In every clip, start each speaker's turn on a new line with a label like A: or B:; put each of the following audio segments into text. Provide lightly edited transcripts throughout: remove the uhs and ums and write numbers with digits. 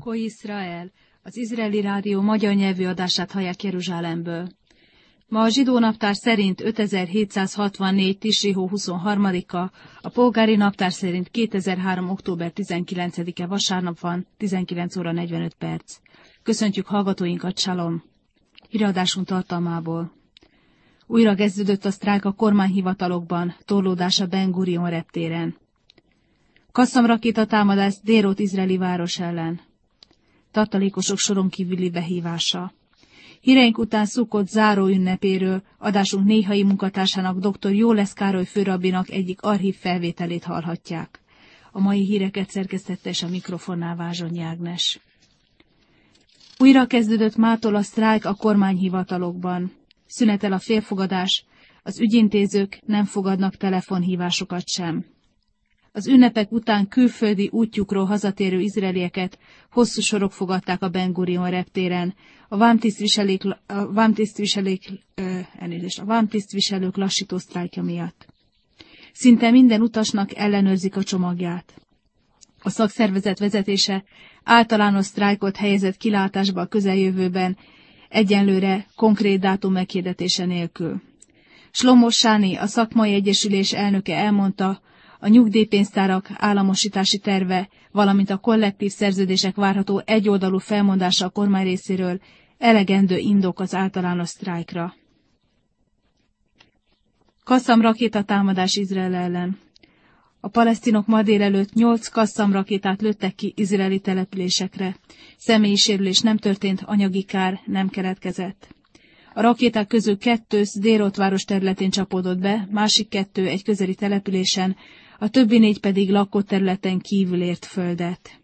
A: Ko Israel, az izraeli rádió magyar nyelvű adását hallják Jeruzsálemből. Ma a zsidó naptár szerint 5764. Tisri hó 23-a, a polgári naptár szerint 2003. október 19-e vasárnap van, 19 óra 45 perc. Köszöntjük hallgatóinkat, Shalom! Híradásunk tartalmából. Újra kezdődött a sztrájk a kormányhivatalokban, torlódás a Ben Gurion reptéren. Kasszam rakétatámadás Dérot izraeli város ellen. Tartalékosok soron kívüli behívása. Híreink után Szukkot záró ünnepéről adásunk néhai munkatársának dr. Jólesz Károly főrabbinak egyik archív felvételét hallhatják. A mai híreket szerkesztette és a mikrofonnál Vázsonyi Ágnes. Újra kezdődött mától a sztrájk a kormányhivatalokban. Szünetel a félfogadás, az ügyintézők nem fogadnak telefonhívásokat sem. Az ünnepek után külföldi útjukról hazatérő izraelieket hosszú sorok fogadták a Ben Gurion reptéren, a vámtisztviselők lassító sztrájkja miatt. Szinte minden utasnak ellenőrzik a csomagját. A szakszervezet vezetése általános sztrájkot helyezett kilátásba a közeljövőben, egyenlőre konkrét dátum meghirdetése nélkül. Shlomo Sáni, a szakmai egyesülés elnöke elmondta, a nyugdíjpénztárak államosítási terve, valamint a kollektív szerződések várható egyoldalú felmondása a kormány részéről elegendő indok az általános sztrájkra. Kasszam rakétatámadás Izrael ellen. A palesztinok ma délelőtt 8 Kasszam rakétát lőttek ki izraeli településekre. Személyi sérülés nem történt, anyagi kár nem keletkezett. A rakéták közül 2 Sderot város területén csapódott be, másik 2 egy közeli településen, a többi 4 pedig lakott területen kívül ért földet.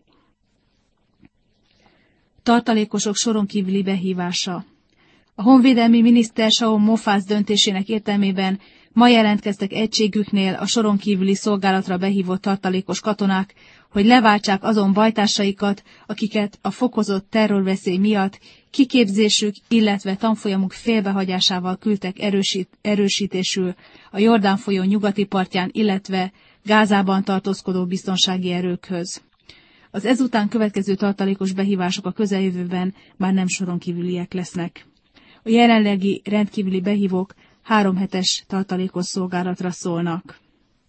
A: Tartalékosok soron kívüli behívása. A honvédelmi miniszter Shaul Mofaz döntésének értelmében ma jelentkeztek egységüknél a soron kívüli szolgálatra behívott tartalékos katonák, hogy leváltsák azon bajtársaikat, akiket a fokozott terrorveszély miatt kiképzésük, illetve tanfolyamuk félbehagyásával küldtek erősítésül a Jordán folyó nyugati partján, illetve Gázában tartózkodó biztonsági erőkhöz. Az ezután következő tartalékos behívások a közeljövőben már nem soron kívüliek lesznek. A jelenlegi rendkívüli behívók 3 hetes tartalékos szolgálatra szólnak.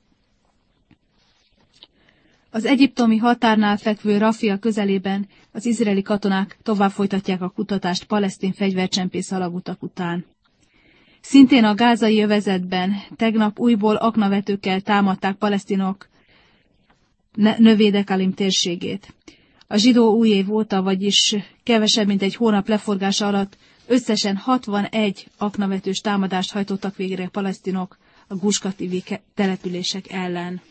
A: Az egyiptomi határnál fekvő Rafia közelében az izraeli katonák tovább folytatják a kutatást palesztin fegyvercsempész alagutak után. Szintén a gázai övezetben tegnap újból aknavetőkkel támadták palesztinok Növédekalim térségét. A zsidó új év óta, vagyis kevesebb mint egy hónap leforgása alatt összesen 61 aknavetős támadást hajtottak végre palesztinok a Guskativi települések ellen.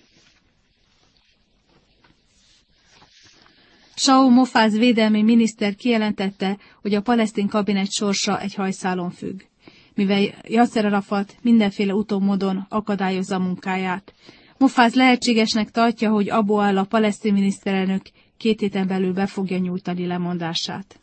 A: Shaul Mofaz védelmi miniszter kijelentette, hogy a palesztin kabinet sorsa egy hajszálon függ, mivel Yasser Arafat mindenféle utómódon akadályozza a munkáját. Mofaz lehetségesnek tartja, hogy Abu al-a palesztin miniszterelnök 2 héten belül be fogja nyújtani lemondását.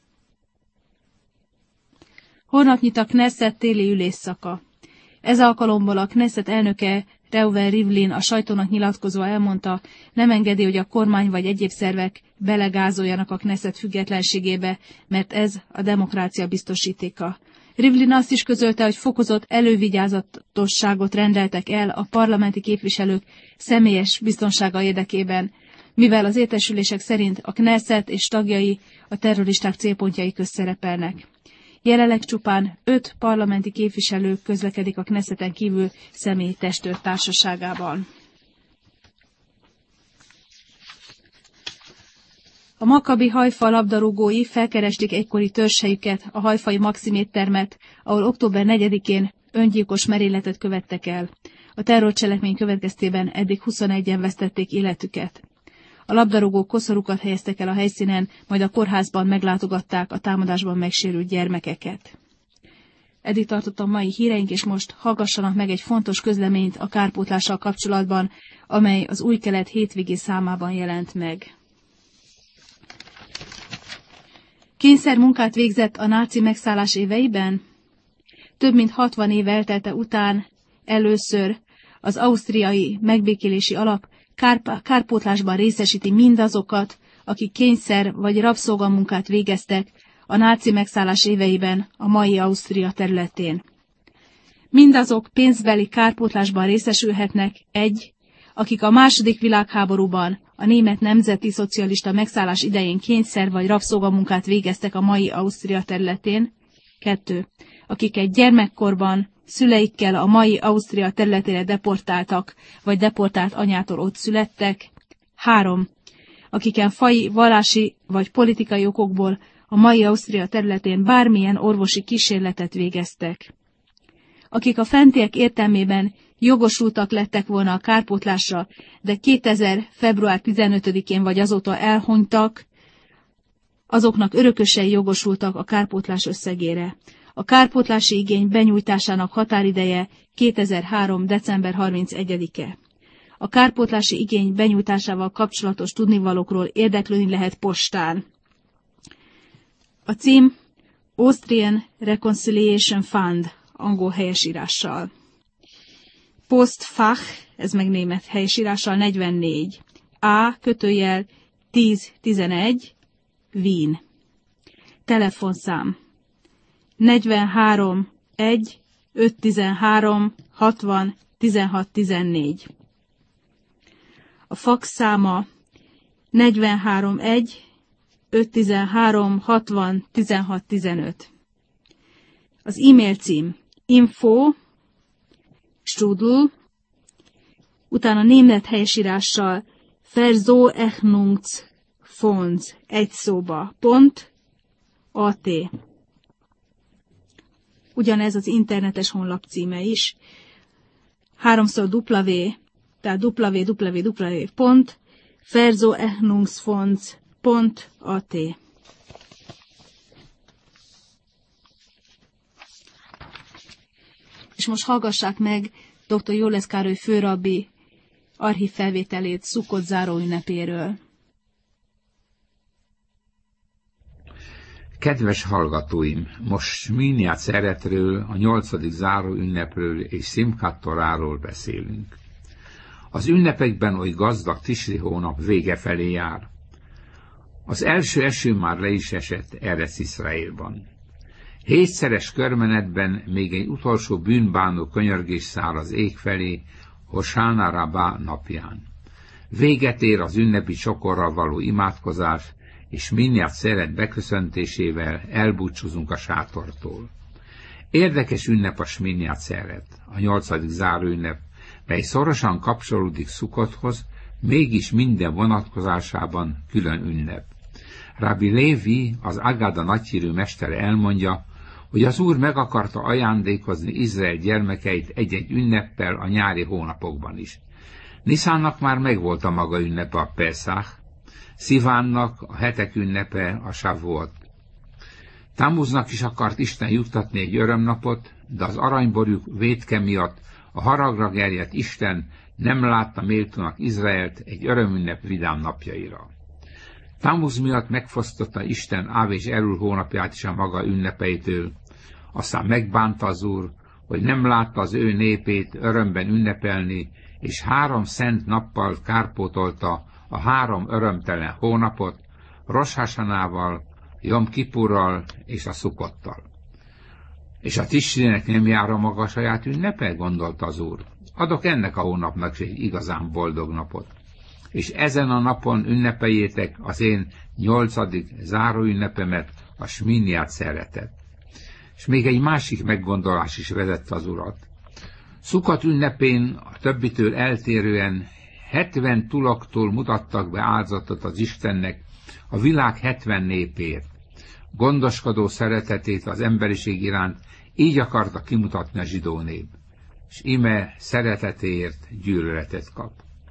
A: Holnap nyit a Knesset téli ülésszaka. Ez alkalomból a Knesset elnöke Reuven Rivlin a sajtónak nyilatkozva elmondta, nem engedi, hogy a kormány vagy egyéb szervek belegázoljanak a Knesset függetlenségébe, mert ez a demokrácia biztosítéka. Rivlin azt is közölte, hogy fokozott elővigyázatosságot rendeltek el a parlamenti képviselők személyes biztonsága érdekében, mivel az értesülések szerint a Knesset és tagjai a terroristák célpontjai közt szerepelnek. Jelenleg csupán 5 parlamenti képviselő közlekedik a Knesseten kívül személyi testőr társaságában. A Maccabi Haifa labdarúgói felkeresték egykori törzsejüket, a haifai Maxim éttermet, ahol október 4-én öngyilkos merényletet követtek el. A terrorcselekmény következtében eddig 21-en vesztették életüket. A labdarúgók koszorúkat helyeztek el a helyszínen, majd a kórházban meglátogatták a támadásban megsérült gyermekeket. Eddig tartott a mai híreink, és most hallgassanak meg egy fontos közleményt a kárpótlással kapcsolatban, amely az Új Kelet hétvégi számában jelent meg. Kényszermunkát végzett a náci megszállás éveiben? Több mint 60 év eltelte után először az ausztriai megbékélési alap kárpótlásban részesíti mindazokat, akik kényszer vagy rabszolgamunkát végeztek a náci megszállás éveiben a mai Ausztria területén. Mindazok pénzbeli kárpótlásban részesülhetnek, 1. akik a II. Világháborúban a német nemzeti szocialista megszállás idején kényszer vagy rabszolgamunkát végeztek a mai Ausztria területén, 2. akik egy gyermekkorban szüleikkel a mai Ausztria területére deportáltak, vagy deportált anyától ott születtek, 3. akiken faji, vallási vagy politikai okokból a mai Ausztria területén bármilyen orvosi kísérletet végeztek. Akik a fentiek értelmében jogosultak lettek volna a kárpótlásra, de 2000. február 15-én vagy azóta elhunytak, azoknak örökösei jogosultak a kárpótlás összegére. A kárpótlási igény benyújtásának határideje 2003. december 31-e. A kárpótlási igény benyújtásával kapcsolatos tudnivalókról érdeklődni lehet postán. A cím Austrian Reconciliation Fund, angol helyesírással. Postfach, ez meg német helyesírással 44. A/1011 Wien. Telefonszám 43 1 513 60 16 14. A fax száma 43 1 513 60 16 15. Az e-mail cím info strudel, utána német helyesírással Verzoechnungsfonds egy szóba .at. Ugyanez az internetes honlap címe is. 3x W, tehát www.verzoechnungsfonds.at. És most hallgassák meg dr. Jólesz Károly főrabbi archív felvételét Szukkot záróünnepéről.
B: Kedves hallgatóim, most Sminiát Szeretről, a 8. záróünnepről és Szimchat Toráról beszélünk. Az ünnepekben oly gazdag Tisri hónap vége felé jár. Az első eső már le is esett Erec Iszraélban. 7-szeres körmenetben még egy utolsó bűnbánó könyörgés száll az ég felé, Hosána Rabbá napján. Véget ér az ünnepi csokorral való imádkozás, és Sminiát Szeret beköszöntésével elbúcsúzunk a sátortól. Érdekes ünnep a Sminiát Szeret, a 8. záróünnep, mely szorosan kapcsolódik Szukkothoz, mégis minden vonatkozásában külön ünnep. Rabbi Lévi, az Agada nagyhírű mestere elmondja, hogy az Úr meg akarta ajándékozni Izrael gyermekeit egy-egy ünneppel a nyári hónapokban is. Niszánnak már megvolt a maga ünnepe, a Pesach, Szivánnak a hetek ünnepe, a Shavuot. Tammuznak is akart Isten juttatni egy örömnapot, de az aranyborjuk vétke miatt a haragra gerjedt Isten nem látta méltónak Izraelt egy örömünnep vidám napjaira. Tammuz miatt megfosztotta Isten Áv és Elul hónapját is a maga ünnepeitől, aztán megbánta az Úr, hogy nem látta az ő népét örömben ünnepelni, és 3 szent nappal kárpótolta a 3 örömtelen hónapot, Rosh Hasanával, Jom Kipurral és a Szukkottal. És a Tisrinek nem jár a maga saját ünnepe, gondolta az Úr. Adok ennek a hónapnak egy igazán boldog napot. És ezen a napon ünnepeljétek az én 8. záróünnepemet, a Sminiát Szeretet. És még egy másik meggondolás is vezette az Urat. Szukkot ünnepén a többitől eltérően 70 tuloktól mutattak be áldozatot az Istennek a világ 70 népért. Gondoskodó szeretetét az emberiség iránt így akarta kimutatni a zsidó nép. És ime szeretetéért gyűlöletet kap.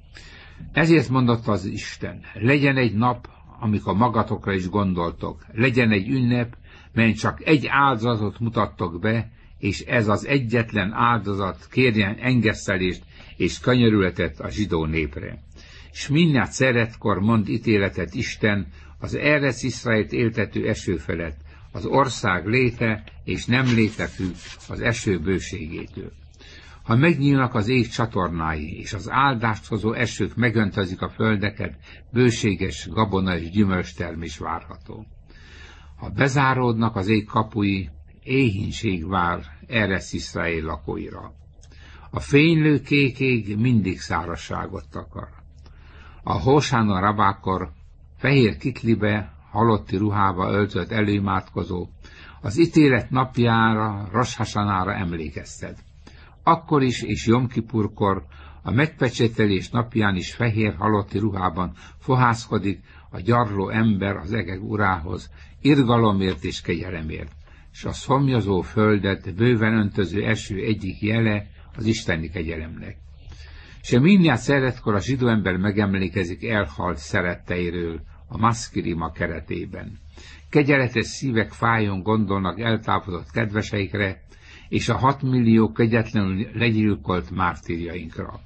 B: Ezért mondotta az Isten, legyen egy nap, amikor magatokra is gondoltok, legyen egy ünnep, mely csak egy áldozatot mutattok be, és ez az egyetlen áldozat kérjen engesztelést és könyörületet a zsidó népre. És Sminiát Szeretkor mond ítéletet Isten az Erec Iszraelt éltető eső felett, az ország léte és nem léte függ az eső bőségétől. Ha megnyílnak az ég csatornái, és az áldást hozó esők megöntözik a földeket, bőséges gabona és gyümölcstermés várható. Ha bezáródnak az ég kapui, éhínség vár Eresz Iszraél lakóira. A fénylő kék ég mindig szárazságot takar. A Hósán Rabákor fehér kitlibe, halotti ruhába öltött előimádkozó az ítélet napjára, Rosh Hasanára emlékeztet. Akkor is és Jom Kipurkor a megpecsételés napján is fehér halotti ruhában fohászkodik a gyarló ember az egek urához, irgalomért és kegyelemért, és a szomjazó földet bőven öntöző eső egyik jele az isteni kegyelemnek. Semínját szeretkor a zsidó ember megemlékezik elhalt szeretteiről a maszkirima keretében. Kegyeletes szívek fájon gondolnak eltávolodott kedveseikre, és a 6 millió kegyetlenül legyilkolt mártírjainkra.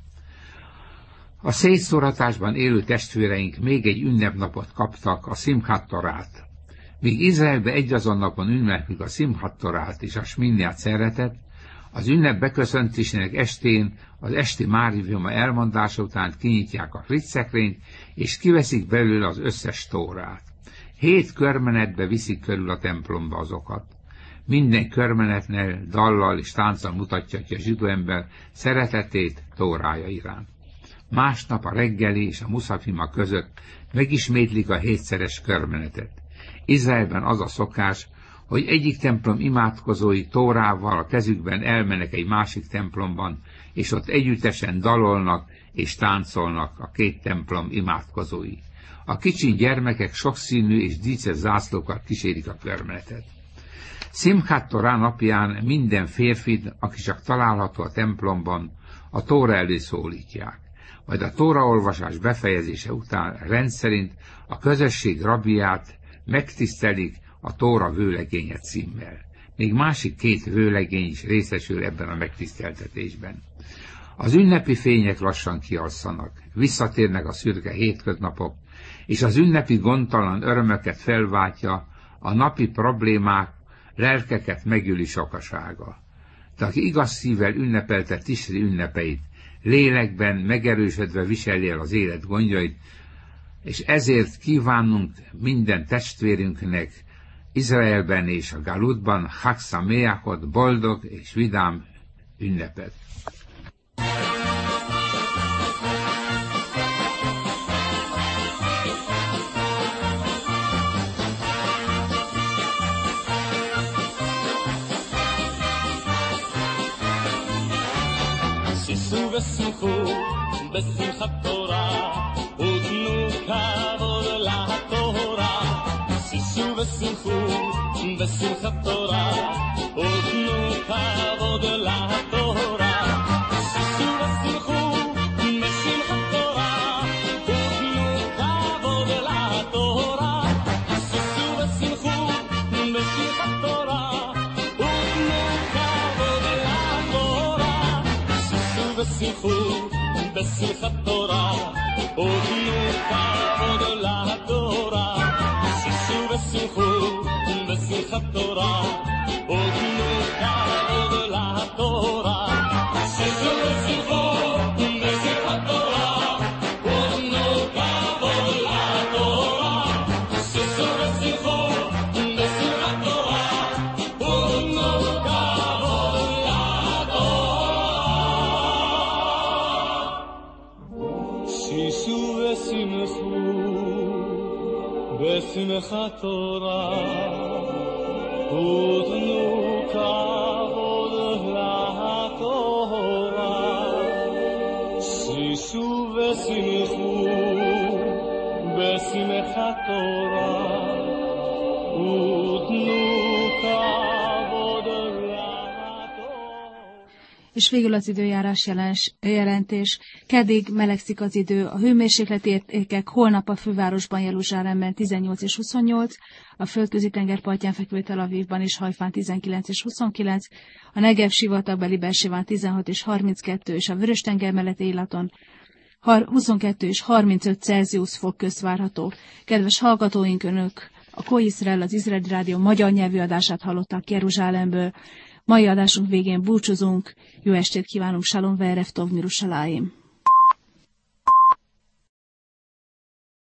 B: A szétszóratásban élő testvéreink még egy ünnepnapot kaptak, a Szimchat Torát. Míg Izraelbe egyazon napon ünneplik a Szimchat Torát és a Sminját szeretet, az ünnep beköszöntésének estén az esti máriviuma elmondása után kinyitják a friccszekrényt, és kiveszik belőle az összes tórát. 7 körmenetbe viszik körül a templomba azokat. Minden körmenetnél dallal és tánccal mutatja ki a zsidó ember szeretetét tórája iránt. Másnap a reggeli és a muszafima között megismétlik a 7-szeres körmenetet. Izraelben az a szokás, hogy egyik templom imádkozói tórával a kezükben elmennek egy másik templomban, és ott együttesen dalolnak és táncolnak a 2 templom imádkozói. A kicsi gyermekek sokszínű és díszes zászlókkal kísérik a körmenetet. Szimchat Torá napján minden férfit, aki csak található a templomban, a tóra elé szólítják. Majd a tóraolvasás befejezése után rendszerint a közösség rabbiát megtisztelik a tóra vőlegénye címmel. Még másik 2 vőlegény is részesül ebben a megtiszteltetésben. Az ünnepi fények lassan kialszanak, visszatérnek a szürke hétköznapok, és az ünnepi gondtalan örömöket felváltja a napi problémák, lelkeket megüli sokasága. De aki igaz szívvel ünnepelte Tisri ünnepeit, lélekben megerősödve viseli el az élet gondjait, és ezért kívánunk minden testvérünknek Izraelben és a Galutban Chag Sameachot, boldog és vidám ünnepet.
C: ושמחו בשמחת תורה ותנו כבוד לתורה שישו ושמחו בשמחת תורה ותנו כבוד לתורה שישו ושמחו בשמחת תורה ותנו כבוד לתורה שישו ושמחו בשמחת תורה ותנו כבוד לתורה ושמחו בשמחת תורה ותנו כבוד לתורה שישו ושמחו בשמחת תורה ותנו כבוד לתורה שישו ושמחו בשמחת תורה ותנו כבוד לתורה שישו ושמחו בשמחת תורה ותנו כבוד שישו ושמחו בשמחת תורה ותנו כבוד לתורה שישו ושמחו בשמחת תורה ותנו כבוד לתורה.
A: És végül az időjárás jelentés. Keddig melegszik az idő, a hőmérsékleti értékek holnap a fővárosban, Jeruzsálemben 18 és 28, a földközi tenger partján fekvő Tel Avivban és Hajfán 19 és 29, a Negev sivatagbeli Beerseván 16 és 32, és a Vörös-tenger melletti Élaton 22 és 35 Celsius fok közt várható. Kedves hallgatóink, önök a Ko Izrael, az Izraeli Rádió magyar nyelvű adását hallották Jeruzsálemből. Mai adásunk végén búcsúzunk, jó estét kívánunk, Shalom Ve'erev Tov Mirushalayim.